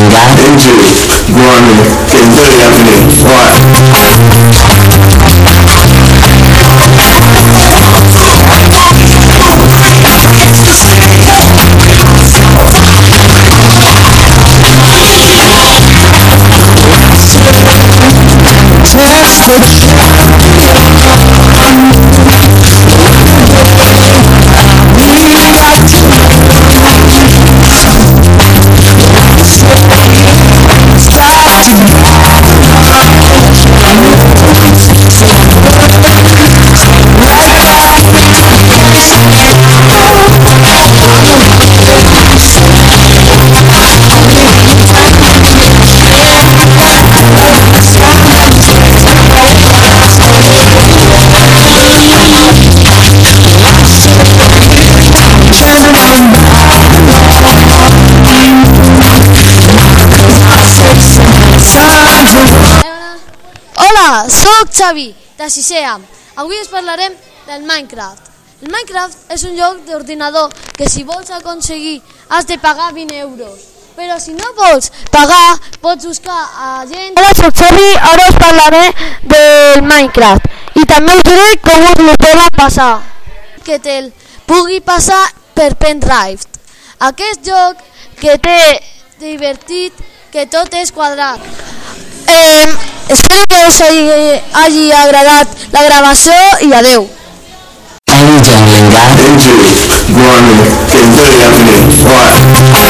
Hola, soc Xavi, de Sisea. Avui us parlarem del Minecraft. El Minecraft és un joc d'ordinador que si vols aconseguir has de pagar 20 euros. Però si no vols pagar, pots buscar a gent... Hola, soc Xavi, ara us parlaré del Minecraft. I també us diré com us lo poden passar. Que te'l pugui passar per pendrive. Aquest joc que té divertit, que tot és quadrat. Espero que us hagi agradat la gravació i adeu. Anh chàng mình gái đến chữ, ngon, kèm theo đẹp này,